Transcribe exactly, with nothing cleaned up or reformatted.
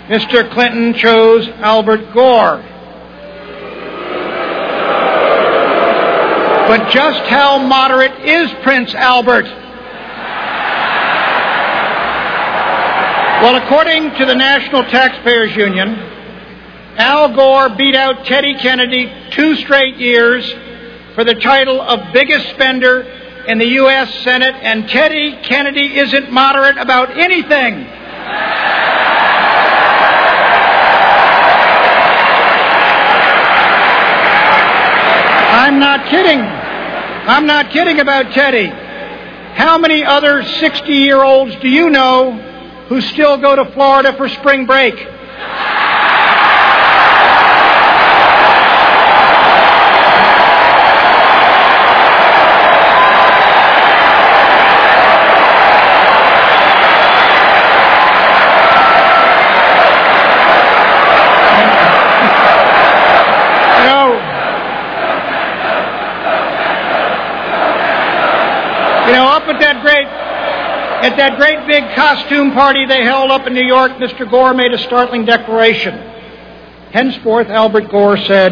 Mister Clinton chose Albert Gore. But just how moderate is Prince Albert? Well, according to the National Taxpayers Union, Al Gore beat out Teddy Kennedy two straight years for the title of biggest spender in the U S Senate, and Teddy Kennedy isn't moderate about anything. I'm not kidding. I'm not kidding about Teddy. How many other sixty-year-olds do you know who still go to Florida for spring break? You know, up at that great, at that great big costume party they held up in New York, Mister Gore made a startling declaration. Henceforth, Albert Gore said,